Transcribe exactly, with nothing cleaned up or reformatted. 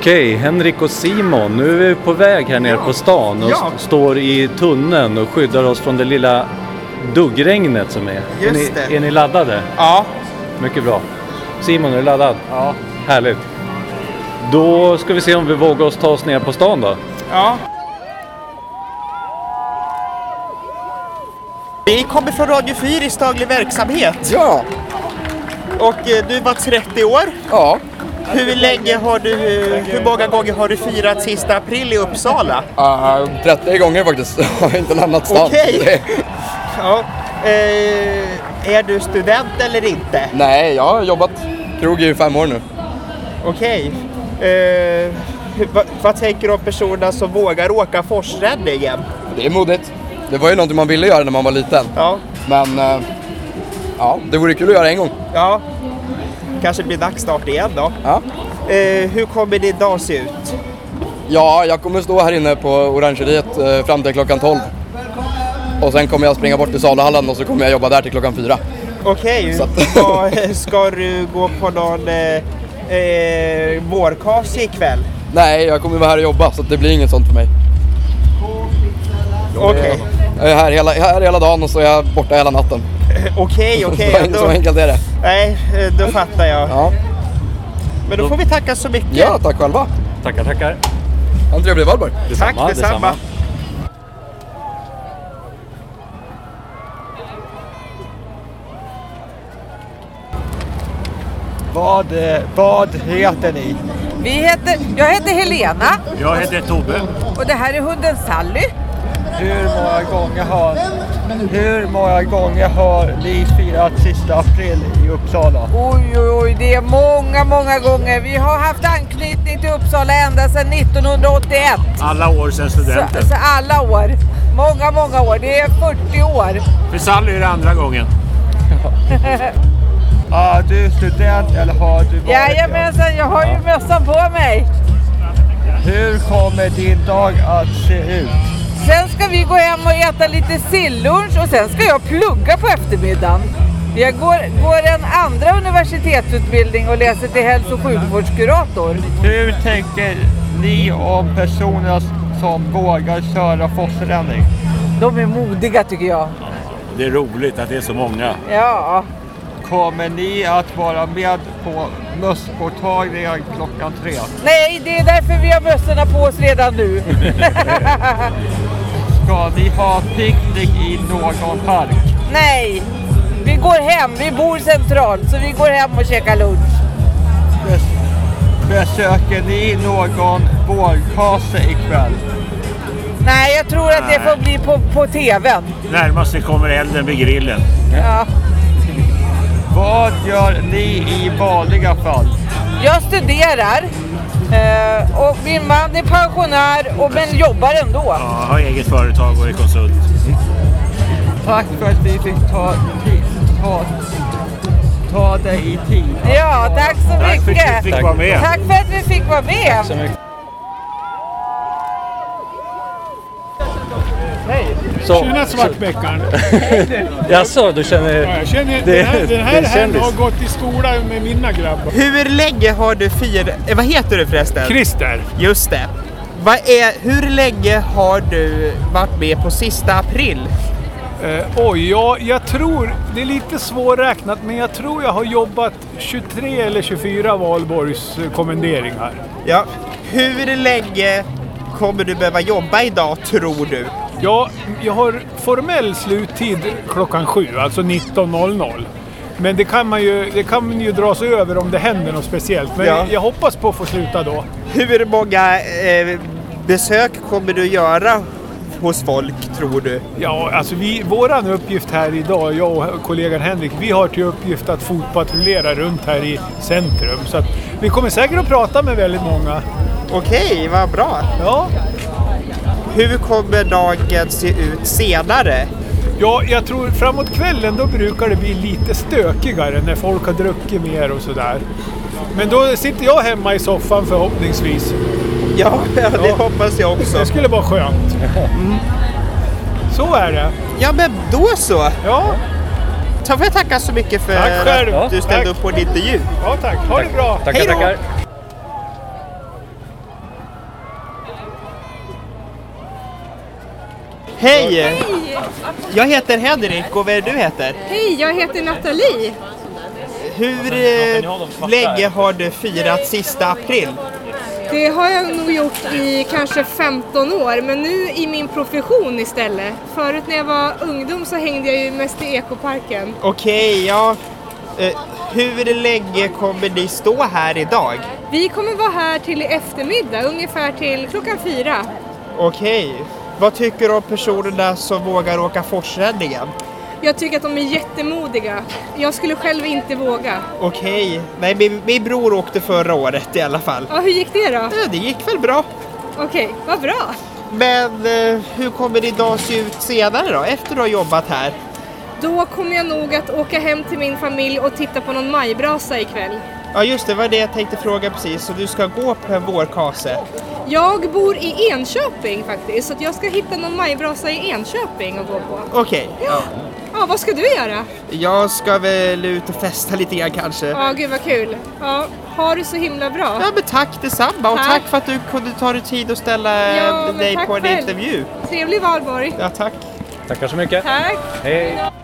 Okej, Henrik och Simon, nu är vi på väg här nere på stan och Ja. st- står i tunneln och skyddar oss från det lilla duggregnet som är. Just är, ni, det. är ni laddade? Ja. Mycket bra. Simon, är du laddad? Ja. Härligt. Då ska vi se om vi vågar oss ta oss ner på stan då. Ja. Vi kommer från Radio fyras daglig verksamhet. Ja, Och eh, du var trettio år. ja. Hur länge har du, hur många gånger har du firat sista april i Uppsala? Uh, trettio gånger faktiskt. Jag har inte lämnat stan. Okej. Det- Ja. Eh, är du student eller inte? Nej, jag har jobbat krog i fem år nu. Okej. Eh, hur- vad, vad tänker du om personerna som vågar åka forsränningen? Det är modigt. Det var ju någonting man ville göra när man var liten. Ja. Men uh, ja, det vore kul att göra en gång. Ja. Kanske blir dags snart igen då. Ja. Eh, hur kommer din dag se ut? Ja, jag kommer stå här inne på Orangeriet uh, fram till klockan tolv. Och sen kommer jag springa bort till Saluhallen och så kommer jag jobba där till klockan fyra. Okej, Så att- vad- ska du gå på någon eh, eh, vårkas ikväll? Nej, jag kommer vara här och jobba så att det blir inget sånt för mig. Okej, Jag är här hela, här hela dagen och så är jag borta hela natten. okej, okej. så, så Då- enkelt är det. Nej, eh, då fattar jag. Ja, Men då får vi tacka så mycket. ja tack själva. Tackar, tackar. Ha en trevlig valborg. Tack detsamma. Vad, eh, vad heter ni? Vi heter, jag heter Helena Jag heter Tobbe. och det här är hunden Sally. Hur många gånger har, hur många gånger har ni firat sista april i Uppsala? Oj, oj, oj, det är många, många gånger. Vi har haft anknytning till Uppsala ända sedan nittonhundraåttioett. Alla år sedan studenten. Så, så alla år. Många, många år. Det är fyrtio år. För Sally är det andra gången. Är du student eller har du varit? Jajamensan, jag har ju mössan på mig. Hur kommer din dag att se ut? Sen ska vi gå hem och äta lite sillunch och sen ska jag plugga på eftermiddagen. Jag går, går en andra universitetsutbildning och läser till hälso- och sjukvårdskurator. Hur tänker ni om personer som vågar köra forsränning? De är modiga tycker jag. Det är roligt att det är så många. Ja. Kommer ni att vara med på mössportagningen klockan tre? Nej, det är därför vi har mössorna på oss redan nu. Ska ni ha picknick i någon park? Nej, vi går hem. Vi bor centralt så vi går hem och käkar lunch. Bes- besöker ni någon vårkase ikväll? Nej, jag tror att det får bli på, på tvn. Närmast det kommer elden vid grillen. Ja. Vad gör ni i vanliga fall? Jag studerar eh, och min man är pensionär och men jobbar ändå. Ja, har eget företag och är konsult. Tack för att vi fick ta, ta, ta dig i tid. Ja, tack så Tack för mycket. att du fick vara med. Tack för att vi fick vara med. Så mycket. Så, Tjena Svartbäckan! Jaså, du känner... Ja, jag känner, Det- den här, den det här, är här kändis. har gått i skola med mina grabbar. Hur länge har du firat, eh, vad heter du förresten? Christer, Just det. Vad är, hur länge har du varit med på sista april? eh, oj, ja, jag tror, det är lite svårräknat, men jag tror jag har jobbat tjugotre eller tjugofyra valborgs eh, kommenderingar. Ja. Hur länge kommer du behöva jobba idag tror du? Ja, jag har formell sluttid klockan sju, alltså nitton noll noll. Men det kan man ju, det kan man ju dra sig över om det händer något speciellt. Men Ja. jag hoppas på att få sluta då. Hur många eh, besök kommer du göra hos folk tror du? Ja, alltså vi, våran uppgift här idag, jag och kollegan Henrik, vi har till uppgift att fotpatrullera runt här i centrum. Så att vi kommer säkert att prata med väldigt många. Okej, vad bra. Ja, Hur kommer dagen se ut senare? ja, jag tror framåt kvällen då brukar det bli lite stökigare när folk har druckit mer och sådär. Men då sitter jag hemma i soffan förhoppningsvis. Ja, ja det Ja. hoppas jag också. Det skulle vara skönt. Så är det. Ja, men då så. Ja, Så får jag tacka så mycket för Tack själv. att du ställde Tack. upp på en intervju. ja tack. Ha det bra. Tackar, Hej då. tackar. Hej! Hej! Jag heter Henrik och vad är det du heter? Hej, jag heter Nathalie. Hur eh, länge har du firat sista april? Det har jag nog gjort i kanske femton år, men nu i min profession istället. Förut när jag var ungdom så hängde jag ju mest i ekoparken. Okej, ja. Eh, hur länge kommer ni stå här idag? Vi kommer vara här till i eftermiddag, ungefär till klockan fyra. Okej. Vad tycker du om personerna som vågar åka forsräddningen? Jag tycker att de är jättemodiga. Jag skulle själv inte våga. Okej. Nej, min, min bror åkte förra året i alla fall. Ja, hur gick det då? Ja, det gick väl bra. Okej, vad bra. Men eh, hur kommer din dag se ut senare då, efter du har jobbat här? Då kommer jag nog att åka hem till min familj och titta på någon majbrasa ikväll. Ja just det, var det jag tänkte fråga precis. Så du ska gå på en vårkase? Jag bor i Enköping faktiskt, så att jag ska hitta någon majbrasa i Enköping och gå på. Okej. Ja. Ja, vad ska du göra? Jag ska väl ut och festa lite grann kanske. Ja, gud vad kul. Ja, har du så himla bra. Ja, men tack detsamma. Och Tack. tack för att du kunde ta dig tid att ställa Ja, men dig tack på en själv. intervju. Trevlig valborg. Ja, tack. Tackar så mycket. Tack. Hej.